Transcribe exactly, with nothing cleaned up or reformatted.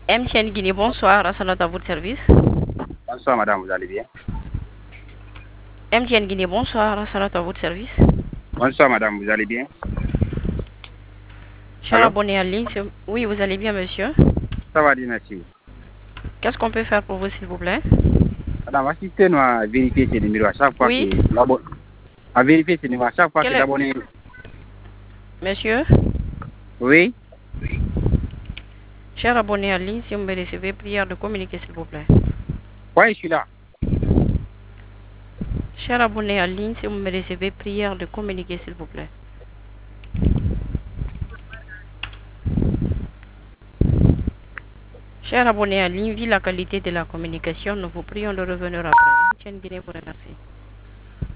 M T N Guinée, bonsoir, Rassalat à votre service. Bonsoir madame, vous allez bien? M T N Guinée, bonsoir, Rassalat à votre service. Bonsoir madame, vous allez bien? Cher Allô? abonné en ligne, c'est- oui, vous allez bien, monsieur. Ça va bien, merci. Qu'est-ce qu'on peut faire pour vous, s'il vous plaît? Madame, assistez-nous à vérifier ces numéros à chaque fois Oui. que l'abonné... À vérifier ces numéros à chaque fois Quel que est... l'abonné... Monsieur, Oui? cher abonné en ligne, si vous me recevez, prière de communiquer, s'il vous plaît. Oui, je suis là. Cher abonné en ligne, si vous me recevez, prière de communiquer, s'il vous plaît. Cher abonné en ligne, vu la qualité de la communication, nous vous prions de revenir après. M T N Guinée vous remercie.